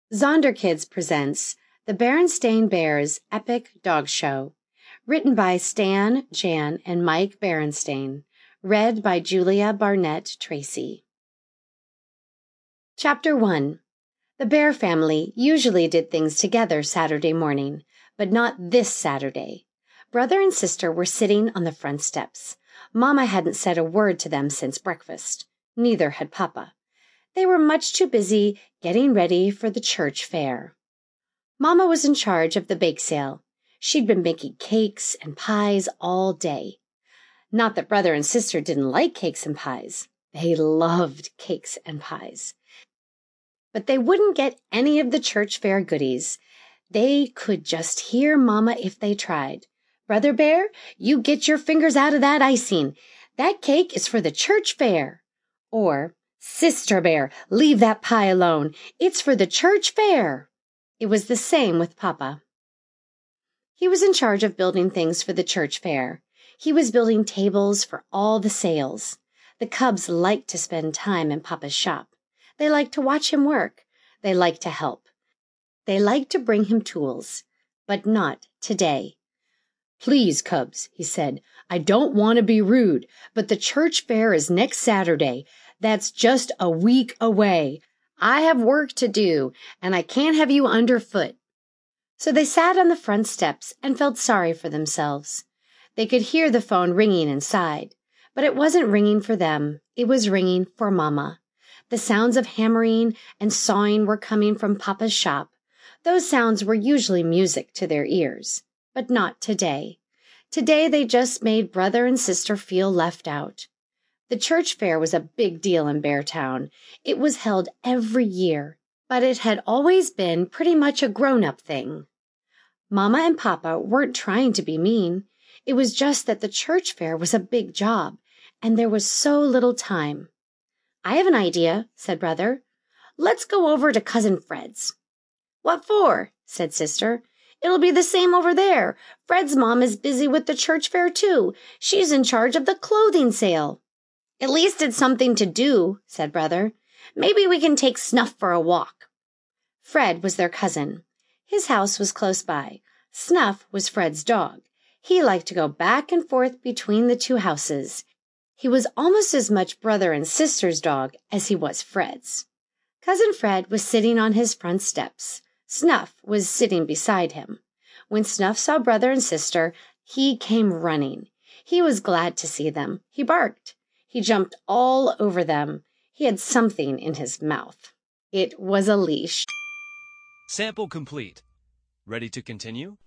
Zonderkids presents The Berenstain Bears Epic Dog Show, written by Stan, Jan, and Mike Berenstain, read by Julia Barnett Tracy. Chapter 1. The Bear family usually did things together Saturday morning, but not this Saturday. Brother and sister were sitting on the front steps. Mama hadn't said a word to them since breakfast. Neither had Papa. They were much too busy getting ready for the church fair. Mama was in charge of the bake sale. She'd been making cakes and pies all day. Not that brother and sister didn't like cakes and pies. They loved cakes and pies. But they wouldn't get any of the church fair goodies. They could just hear Mama if they tried. "Brother Bear, you get your fingers out of that icing. That cake is for the church fair." Or, "Sister Bear, leave that pie alone. It's for the church fair." It was the same with Papa. He was in charge of building things for the church fair. He was building tables for all the sales. The cubs liked to spend time in Papa's shop. They liked to watch him work. They liked to help. They liked to bring him tools. But not today. "Please, cubs," he said, "I don't want to be rude, but the church fair is next Saturday. That's just a week away. I have work to do, and I can't have you underfoot." So they sat on the front steps and felt sorry for themselves. They could hear the phone ringing inside, but it wasn't ringing for them. It was ringing for Mama. The sounds of hammering and sawing were coming from Papa's shop. Those sounds were usually music to their ears, but not today. Today they just made brother and sister feel left out. The church fair was a big deal in Beartown. It was held every year, but it had always been pretty much a grown-up thing. Mama and Papa weren't trying to be mean. It was just that the church fair was a big job, and there was so little time. "I have an idea," said Brother. "Let's go over to Cousin Fred's." "What for?" said Sister. "It'll be the same over there. Fred's mom is busy with the church fair, too. She's in charge of the clothing sale." "At least it's something to do," said Brother. "Maybe we can take Snuff for a walk." Fred was their cousin. His house was close by. Snuff was Fred's dog. He liked to go back and forth between the two houses. He was almost as much brother and sister's dog as he was Fred's. Cousin Fred was sitting on his front steps. Snuff was sitting beside him. When Snuff saw brother and sister, he came running. He was glad to see them. He barked. He jumped all over them. He had something in his mouth. It was a leash. Sample complete. Ready to continue?